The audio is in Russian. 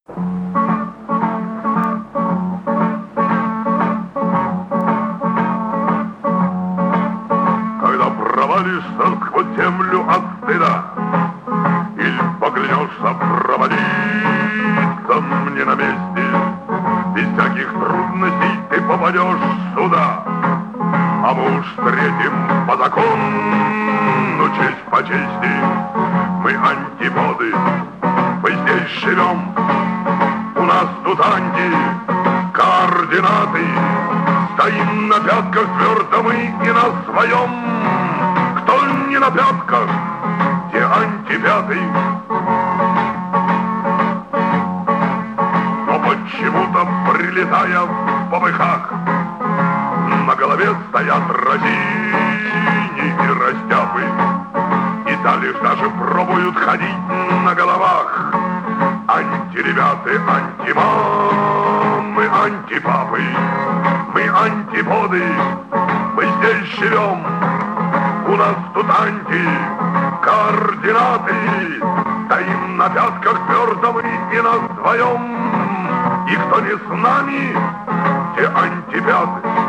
Когда провалишься сквозь землю от стыда, или поклянешься провалиться мне на месте, без всяких трудностей ты попадешь сюда. А мы уж встретим по закону, честь по чести. Мы антиподы, мы здесь живем. У нас тут координаты. Стоим на пятках твердо мы и на своем. Кто не на пятках, те антипяты. Но почему-то, прилетая в попыхах, на голове стоят разини и растяпы. И да лишь даже пробуют ходить на головах. Антиребяты, антимамы, антипапы. Мы антиподы, мы здесь живем. У нас тут координаты. Стоим на пятках твердо мы и на своем. И кто не с нами, те антипяты.